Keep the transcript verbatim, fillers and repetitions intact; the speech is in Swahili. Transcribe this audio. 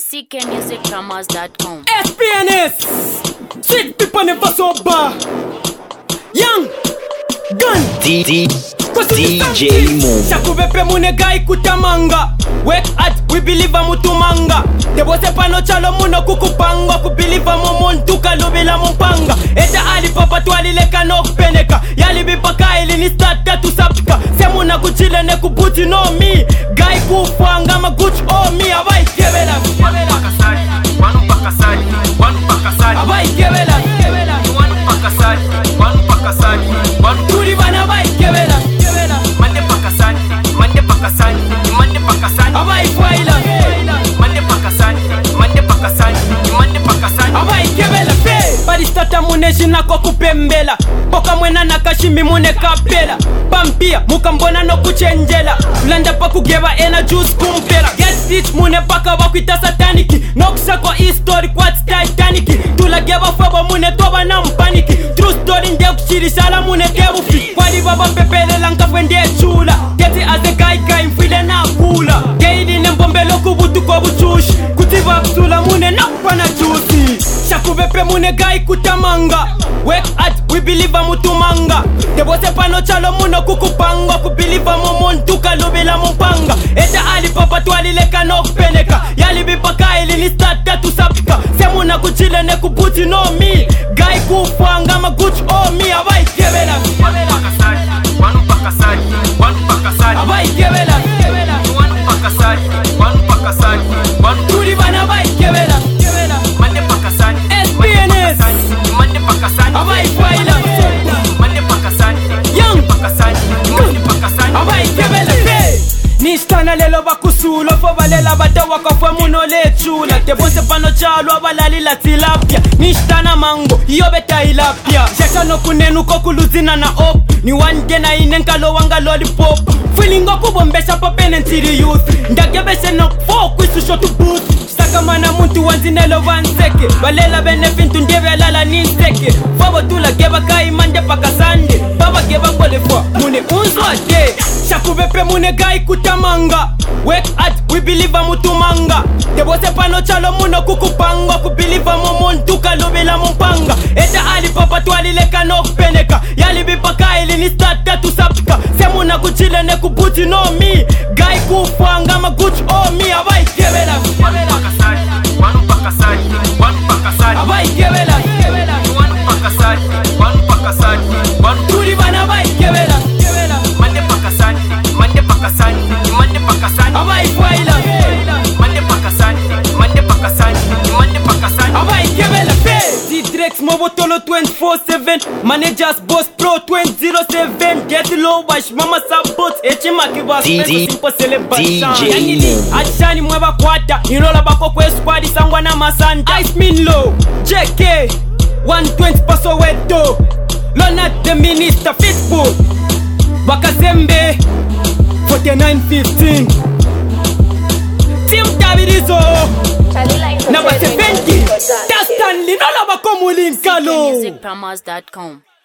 C K music promos dot com. S P N S Sweet people never sober. Young Gun D D D J Mo Shakubepe munega ikutamanga. Wake at we believe mutumanga. Debose pano chalo muno kukupanga. Kubelieve mumuntu kalubila mumpanga. Eta ali papa twali leka no peneka. Yali bipaka ili ni starta tu sapka. Semuna kuchile ne kubuti no mi. Guy kufanga maguchi oh mi. Abai kebela Wanu pakasali, wanu pakasali, wanu pakasali. Abai kebela Wanu pakasali, wanu pakasali, wanu Turi bana abai kebela mande pakasali, mande pakasali, mande pakasali. Abai faila Mande pakasali, mande pakasali, mande pakasali. Abai kebela fe Baristata mune jina ko kupembela. Poka mwena nakashimi mune kapela. Pampia mukambona no kuchenjela. Landa pa kugeba ena juice kumpela. Get rich mune paka wakuita sataniki. Noksa kwa history kwa Titanic. Tula geba faba mune toba na mpaniki. True story nde kuchirishala mune debufi. Kwali baba pepele lanka fwende chula. Geti aze guy guy mfile na kula. Geidi nembombelo kubutu kwa buchushi. Kutiva psula mune nakwa na juicy. Shakubepe mune guy kutamanga. Wake at we believe mutumanga. Debose pano chalo muno kukupanga. Kubelieve mumuntu kalubila mumpanga. Eta ali papa twali leka no peneka. Yali bipaka ili ni starta tu sapka. Semuna kuchile ne kubuti no mi. Guy kufanga maguchi oh mi. Abai kebela Wanu pakasali, wanu pakasali, wanu pakasali. Abai kebela Wanu pakasali, wanu pakasali, wanu Turi bana abai kebela mande pakasali, S P N S mande pakasali. Abai faila Mande pakasali, Young pakasali, mande pakasali. Abai kebela fe Nishtana lelo bakusulo. Fo balela batawa kafwe muno le chula. Tebonse pano chalo abalali la tilapia. Nishtana mango yobe tailapia. Shaka no kunenu kokuluzina na op. Ni wanje na inenkalo wanga lollipop. Feeling okubombesha papene ntiri youth. Ndakebeshe no fo kwisusho tu booth. Saka mana muntu wanzinelo wanseke. Balela benefintu ndebe alala ninseke. Fabo tula geba kai mande pakasande. Baba geba kole fwa mune unzwa de. Shakubepe mune gai kutamanga. Wake at we believe mutumanga. Debose pano chalo muno kukupanga. Kubelieve mumuntu kalubila mumpanga. Eta ali papa twali leka no peneka. Yali bipaka ili ni starta tu sapka. Semuna kuchile ne kubuti no mi. Gai kufanga maguchi oh mi. Abai kebela Wanu pakasali, wanu pakasali, wanu pakasali. Abai kebela Wanu pakasali, wanu pakasali, wanu Turi bana abai kebela mande pakasali, mande pakasali, mande pakasali. Abai faila Mande pakasali, mande pakasali, mande pakasali. Abai kebela fe D-Drex Mobotolo twenty-four seven. Managers Boss Pro twenty oh seven. Get low wash mama support. Echimaki was D D simple celebration. D J Yangini Achani mweba kwata. Irola bako kwe squad sangwa na masanta. Ice Min Low J K one twenty paso weto. Lona the minister Fitful Bakazembe forty-nine fifteen. Team Davidizo Number seventy. That's Stanley. Nala bako mulinkalo. music promos dot com.